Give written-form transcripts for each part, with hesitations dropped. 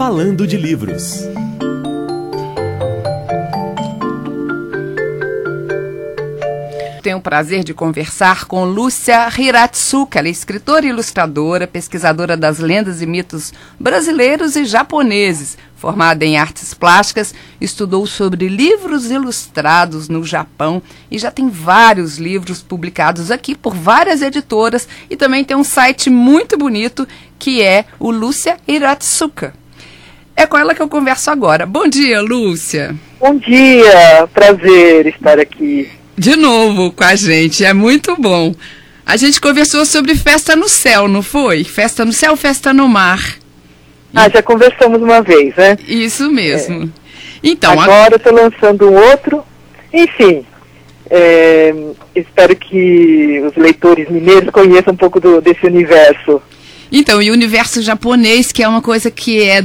Falando de Livros. Tenho o prazer de conversar com Lúcia Hiratsuka. Ela é escritora e ilustradora, pesquisadora das lendas e mitos brasileiros e japoneses. Formada em artes plásticas, estudou sobre livros ilustrados no Japão e já tem vários livros publicados aqui por várias editoras e também tem um site muito bonito que é o Lúcia Hiratsuka. É com ela que eu converso agora. Bom dia, Lúcia. Bom dia, prazer estar aqui. De novo com a gente, é muito bom. A gente conversou sobre Festa no Céu, não foi? Festa no Céu, Festa no Mar. Já conversamos uma vez, né? Isso mesmo. Então, agora eu estou lançando um outro. Enfim, espero que os leitores mineiros conheçam um pouco desse universo. Então, e o universo japonês, que é uma coisa que é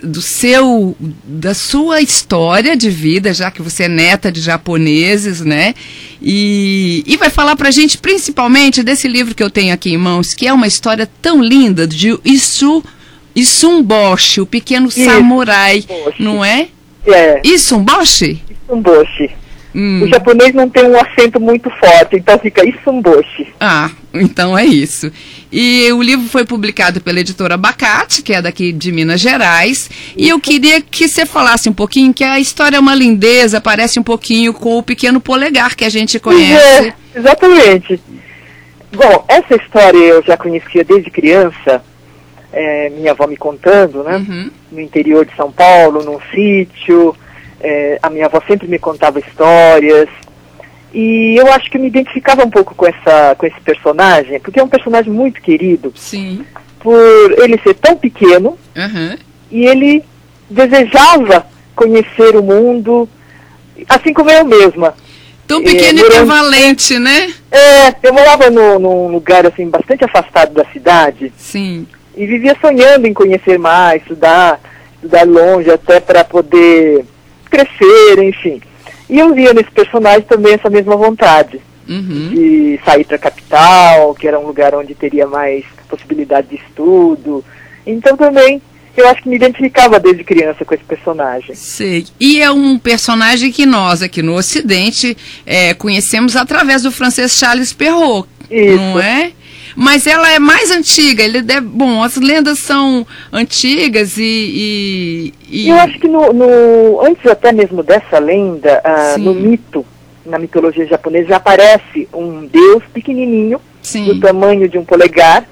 da sua história de vida, já que você é neta de japoneses, né? E vai falar pra gente principalmente desse livro que eu tenho aqui em mãos, que é uma história tão linda de Issumboshi, o pequeno samurai, não é? Issumboshi? Issumboshi. O japonês não tem um acento muito forte, então fica Issumboshi. Então é isso. E o livro foi publicado pela editora Abacate, que é daqui de Minas Gerais. E eu queria que você falasse um pouquinho, que a história é uma lindeza, parece um pouquinho com o Pequeno Polegar, que a gente conhece. Exatamente. Bom, essa história eu já conhecia desde criança, minha avó me contando, né? No interior de São Paulo, num sítio. A minha avó sempre me contava histórias. E eu acho que eu me identificava um pouco com esse personagem, porque é um personagem muito querido. Sim. Por ele ser tão pequeno, e ele desejava conhecer o mundo, assim como eu mesma. Tão pequeno e tão valente, né? Eu morava num lugar assim, bastante afastado da cidade. Sim. E vivia sonhando em conhecer mais, estudar longe, até para poder crescer, enfim. E eu via nesse personagem também essa mesma vontade de sair para a capital, que era um lugar onde teria mais possibilidade de estudo. Então também eu acho que me identificava desde criança com esse personagem. Sei. E é um personagem que nós aqui no Ocidente conhecemos através do francês Charles Perrault, não é? Mas ela é mais antiga. Bom, as lendas são antigas e... Eu acho que antes até mesmo dessa lenda, no mito, na mitologia japonesa, já aparece um deus pequenininho, do tamanho de um polegar,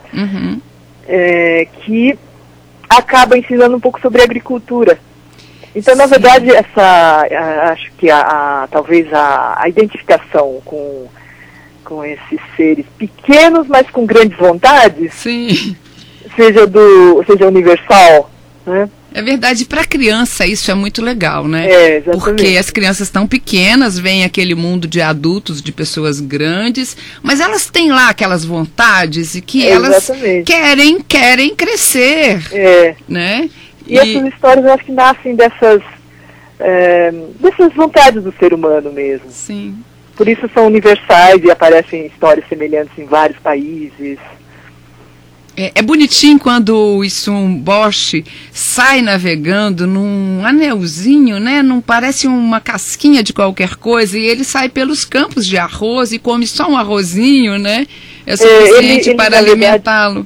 que acaba ensinando um pouco sobre agricultura. Então, na verdade, acho que talvez a identificação com esses seres pequenos, mas com grandes vontades, seja universal, né? É verdade, para criança isso é muito legal, né? Exatamente. Porque as crianças estão pequenas, vem aquele mundo de adultos, de pessoas grandes, mas elas têm lá aquelas vontades e que elas querem crescer, né? E essas histórias eu acho que nascem dessas vontades do ser humano mesmo. Sim. Por isso são universais e aparecem histórias semelhantes em vários países. É bonitinho quando o Issumboshi sai navegando num anelzinho, né? Não parece uma casquinha de qualquer coisa, e ele sai pelos campos de arroz e come só um arrozinho, né? É suficiente para alimentá-lo.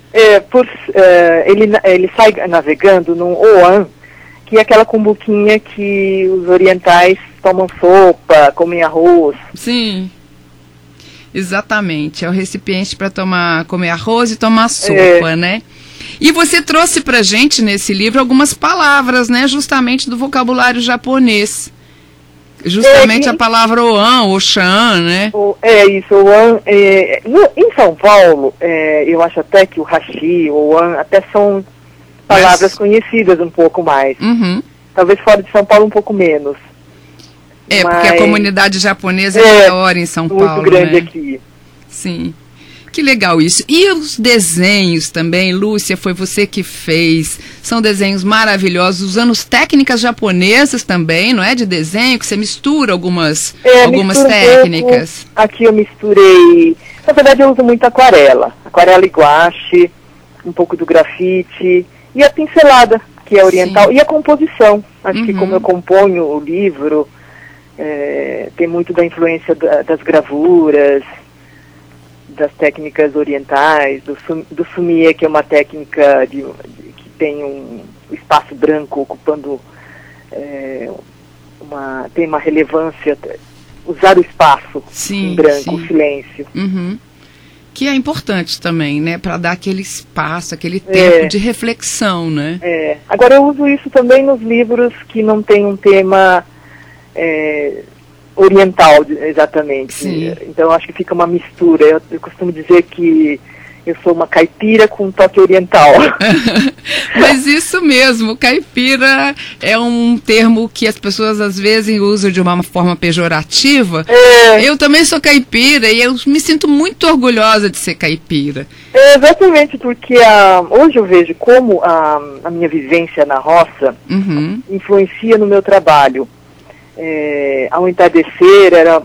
Ele sai navegando num oan, que é aquela cumbuquinha que os orientais tomam sopa, comem arroz. Sim, exatamente. É o recipiente para comer arroz e tomar sopa, né? E você trouxe pra gente nesse livro algumas palavras, né? Justamente do vocabulário japonês. Justamente a palavra oan, ou shan, né? Isso, oan. Em São Paulo, eu acho até que o hashi, o oan, até são palavras conhecidas um pouco mais. Talvez fora de São Paulo um pouco menos. Porque a comunidade japonesa é maior em São Paulo, muito grande, né? Aqui. Sim. Que legal isso. E os desenhos também, Lúcia, foi você que fez. São desenhos maravilhosos, usando técnicas japonesas também, não é? De desenho, que você mistura algumas técnicas. Aqui eu misturei... Na verdade, eu uso muito aquarela e guache, um pouco do grafite e a pincelada que é oriental, e a composição. Acho que como eu componho o livro, tem muito da influência das gravuras, das técnicas orientais, do sumie, que é uma técnica que tem um espaço branco ocupando, tem uma relevância, usar o espaço em branco, o silêncio. Que é importante também, né, para dar aquele espaço, aquele tempo de reflexão, né? Agora eu uso isso também nos livros que não tem um tema oriental, exatamente. Sim. Então acho que fica uma mistura. Eu costumo dizer que eu sou uma caipira com um toque oriental. Mas isso mesmo, caipira é um termo que as pessoas às vezes usam de uma forma pejorativa. Eu também sou caipira e eu me sinto muito orgulhosa de ser caipira. Exatamente, porque hoje eu vejo como a minha vivência na roça influencia no meu trabalho. Ao entardecer era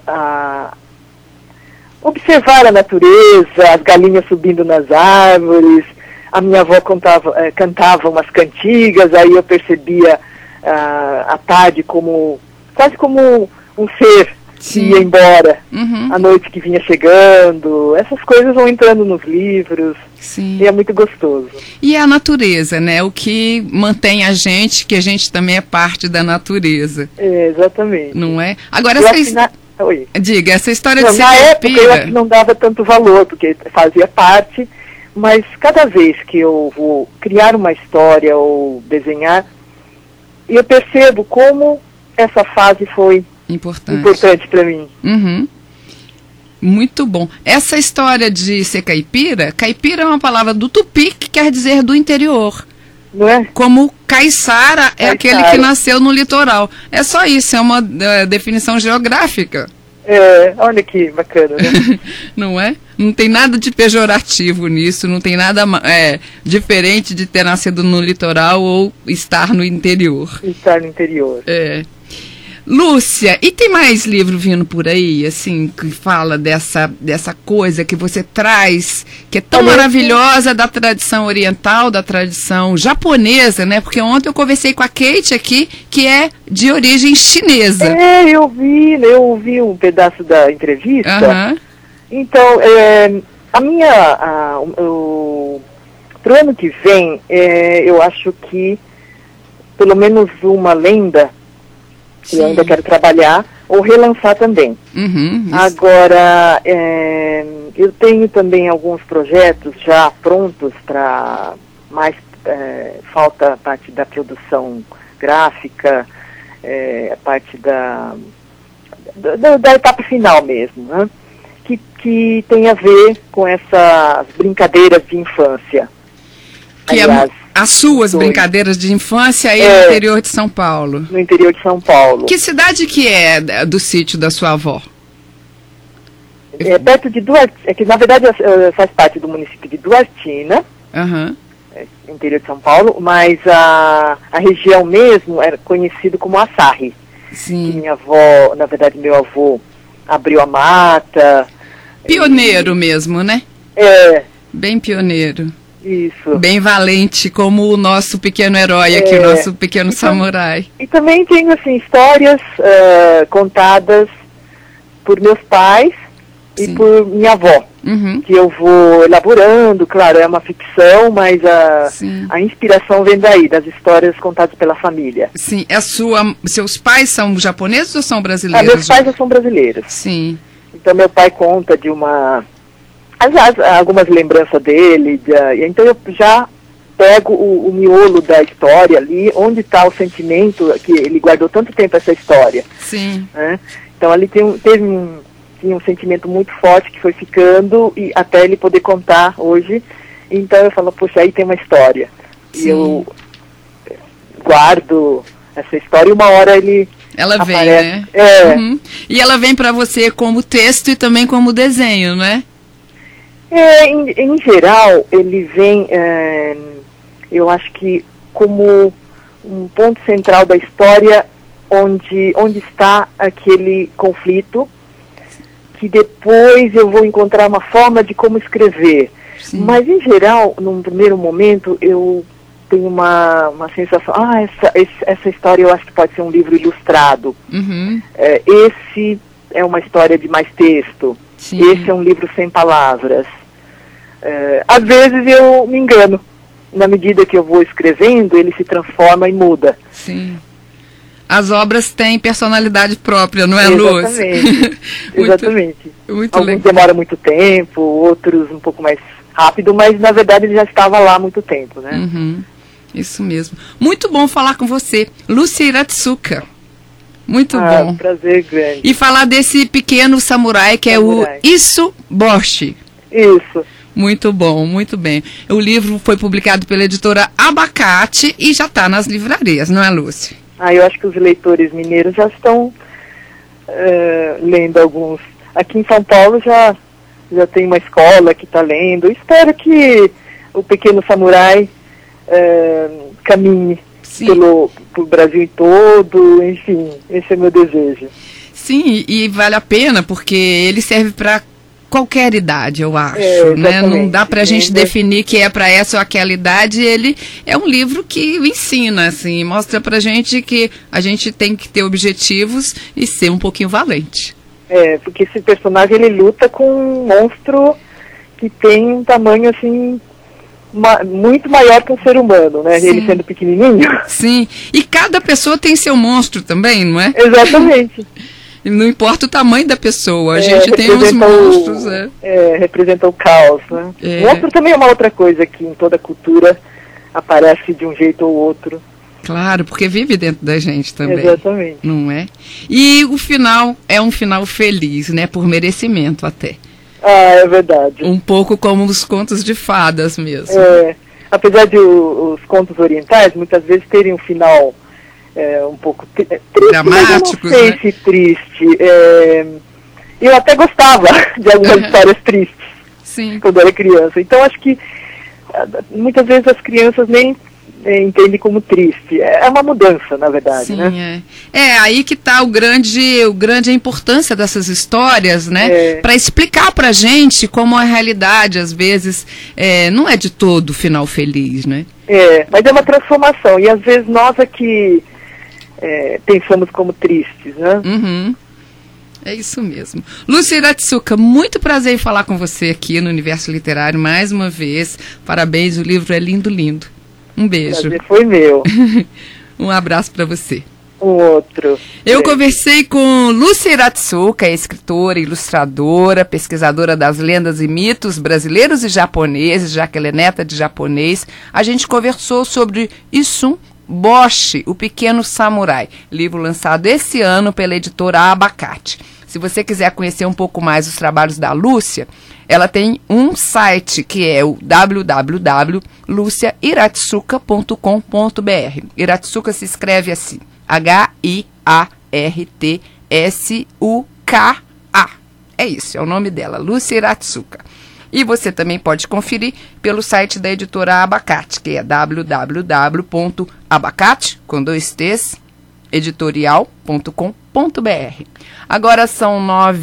observar a natureza, as galinhas subindo nas árvores, a minha avó cantava umas cantigas, aí eu percebia a tarde quase como um ser que ia embora, a noite que vinha chegando, essas coisas vão entrando nos livros. Sim. E é muito gostoso. E a natureza, né? O que mantém a gente, que a gente também é parte da natureza. Exatamente. Não é? Agora, diga, essa história de ser na caipira... época eu acho que não dava tanto valor, porque fazia parte, mas cada vez que eu vou criar uma história ou desenhar, eu percebo como essa fase foi importante para mim. Muito bom. Essa história de ser caipira, caipira é uma palavra do tupi que quer dizer do interior. Não é? Como caiçara é aquele que nasceu no litoral. É só isso, é uma definição geográfica. Olha que bacana, né? Não é? Não tem nada de pejorativo nisso, não tem nada diferente de ter nascido no litoral ou estar no interior. Estar no interior. Lúcia, e tem mais livro vindo por aí, assim, que fala dessa coisa que você traz, que é tão maravilhosa, da tradição oriental, da tradição japonesa, né? Porque ontem eu conversei com a Kate aqui, que é de origem chinesa. Eu ouvi um pedaço da entrevista. Então, pro ano que vem, eu acho que pelo menos uma lenda que eu ainda quero trabalhar, ou relançar também. Agora, eu tenho também alguns projetos já prontos para falta a parte da produção gráfica, a parte da etapa final mesmo, né? Que tem a ver com essas brincadeiras de infância. Que aliás, as suas brincadeiras de infância aí no interior de São Paulo. No interior de São Paulo. Que cidade que é do sítio da sua avó? Perto de Duartina, que na verdade faz parte do município de Duartina, interior de São Paulo, mas a região mesmo era conhecida como Assarri. Sim. Minha avó, na verdade meu avô, abriu a mata. Pioneiro mesmo, né? Bem pioneiro. Isso. Bem valente, como o nosso pequeno herói aqui, o nosso pequeno samurai. E também tenho, assim, histórias contadas por meus pais e por minha avó, que eu vou elaborando, claro, é uma ficção, mas a inspiração vem daí, das histórias contadas pela família. Sim, seus pais são japoneses ou são brasileiros? Meus pais são brasileiros. Sim. Então meu pai conta de algumas lembranças dele, então eu já pego o miolo da história ali, onde está o sentimento que ele guardou tanto tempo essa história. Sim. Né? Então ali tinha um sentimento muito forte que foi ficando e até ele poder contar hoje. Então eu falo, poxa, aí tem uma história. Sim. E eu guardo essa história e uma hora ela aparece. Vem, né? E ela vem para você como texto e também como desenho, né? Em geral, ele vem, eu acho que como um ponto central da história onde está aquele conflito, que depois eu vou encontrar uma forma de como escrever. Sim. Mas, em geral, num primeiro momento, eu tem uma sensação, essa história eu acho que pode ser um livro ilustrado. Esse é uma história de mais texto. Sim. Esse é um livro sem palavras. Às vezes eu me engano. Na medida que eu vou escrevendo, ele se transforma e muda. Sim. As obras têm personalidade própria, não é, Lúcia? Exatamente. Exatamente. Muito Alguns legal. demoram muito tempo, outros um pouco mais rápido, mas na verdade ele já estava lá há muito tempo, né? Isso mesmo. Muito bom falar com você, Lúcia Hiratsuka. Muito bom. Prazer grande. E falar desse pequeno samurai que é o Isu-Boshi. Isso. Muito bom, muito bem. O livro foi publicado pela editora Abacate e já está nas livrarias, não é, Lúcia? Eu acho que os leitores mineiros já estão lendo alguns. Aqui em São Paulo já tem uma escola que está lendo. Espero que o Pequeno Samurai caminhe pelo Brasil todo, enfim, esse é meu desejo. Sim, e vale a pena porque ele serve para qualquer idade, eu acho, né? Não dá pra gente definir que é para essa ou aquela idade. Ele é um livro que ensina, assim, mostra pra gente que a gente tem que ter objetivos e ser um pouquinho valente. Porque esse personagem, ele luta com um monstro que tem um tamanho, assim, muito maior que um ser humano, né? Sim. Ele sendo pequenininho. Sim, e cada pessoa tem seu monstro também, não é? Exatamente. Não importa o tamanho da pessoa, a gente tem os monstros. Representa o caos, né? Monstro também é uma outra coisa que em toda cultura aparece de um jeito ou outro. Claro, porque vive dentro da gente também. Exatamente. Não é? E o final é um final feliz, né? Por merecimento até. É verdade. Um pouco como os contos de fadas mesmo. Apesar de os contos orientais muitas vezes terem um final um pouco triste, dramáticos, mas eu não sei, né? Se triste. Eu até gostava de algumas histórias tristes. Sim. Quando eu era criança. Então acho que muitas vezes as crianças nem entendem como triste. É uma mudança, na verdade. Sim, né? Aí que está a grande importância dessas histórias, né? Para explicar pra gente como a realidade, às vezes, não é de todo final feliz, né? Mas é uma transformação. E às vezes nós aqui pensamos como tristes, né? É isso mesmo. Lúcia Hiratsuka, muito prazer em falar com você aqui no Universo Literário mais uma vez. Parabéns, o livro é lindo, lindo. Um beijo. Prazer foi meu. Um abraço para você. Um outro. Eu conversei com Lúcia Hiratsuka, escritora, ilustradora, pesquisadora das lendas e mitos brasileiros e japoneses, já que ela é neta de japonês. A gente conversou sobre Isu-Boshi, o Pequeno Samurai, livro lançado esse ano pela editora Abacate. Se você quiser conhecer um pouco mais os trabalhos da Lúcia, ela tem um site que é o www.luciahiratsuka.com.br. Hiratsuka se escreve assim, H-I-A-R-T-S-U-K-A. É isso, é o nome dela, Lúcia Hiratsuka. E você também pode conferir pelo site da editora Abacate, que é www.abacate, com 2 T's, editorial.com.br. Agora são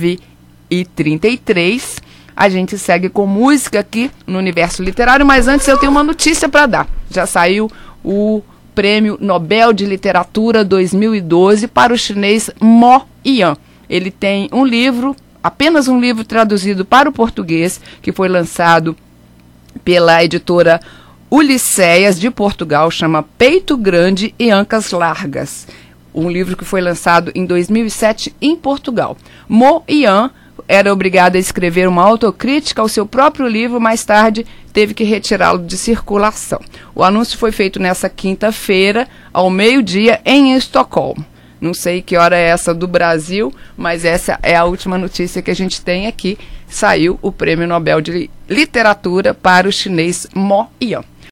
9h33. A gente segue com música aqui no Universo Literário, mas antes eu tenho uma notícia para dar. Já saiu o Prêmio Nobel de Literatura 2012 para o chinês Mo Yan. Ele tem um livro, apenas um livro traduzido para o português, que foi lançado pela editora Ulisséias de Portugal, chama Peito Grande e Ancas Largas. Um livro que foi lançado em 2007 em Portugal. Mo Yan era obrigado a escrever uma autocrítica ao seu próprio livro, mais tarde teve que retirá-lo de circulação. O anúncio foi feito nessa quinta-feira, ao meio-dia, em Estocolmo. Não sei que hora é essa do Brasil, mas essa é a última notícia que a gente tem aqui. Saiu o Prêmio Nobel de Literatura para o chinês Mo Yan.